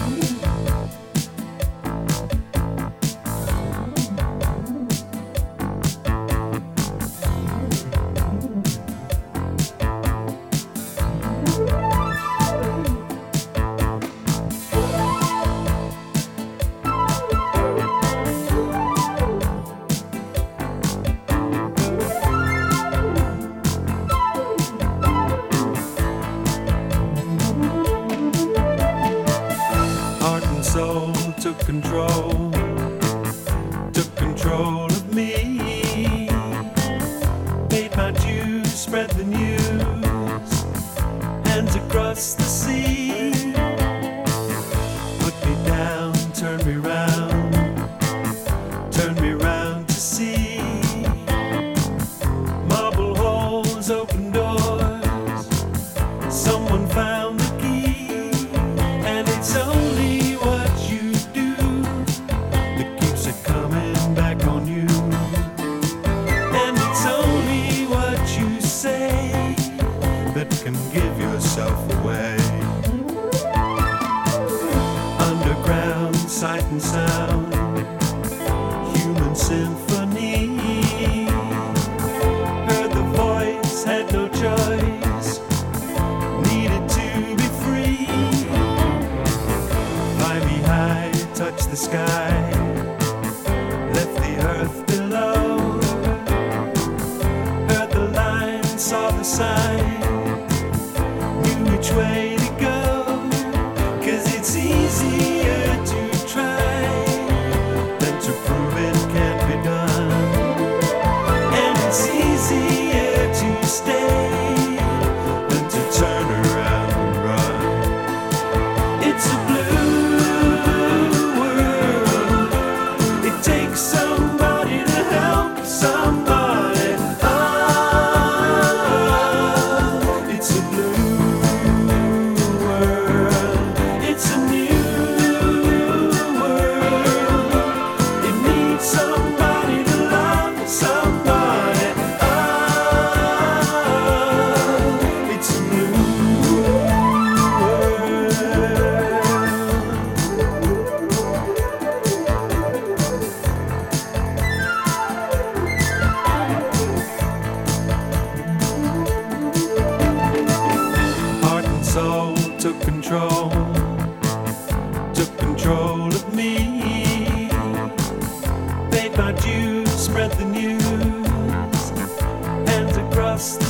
Soul took control of me. Paid my dues, spread the news, hands across the sea. Put me down, turn me round to see. Marble halls, open doors, someone found the key. And it's only that can give yourself away. Underground, sight and sound, human symphony. Heard the voice, had no choice, needed to be free. Fly me high, touch the sky, left the earth below. Heard the line, saw the sign, which way to go, 'cause it's easier to try than to prove it can't be done. And it's easier to stay than to turn around and run. It's a blue world. It takes somebody to help somebody. It's a blue. It's a new world. It needs somebody to love somebody. It's a new Heart and soul took control of me. Paid my dues, spread the news, hands across the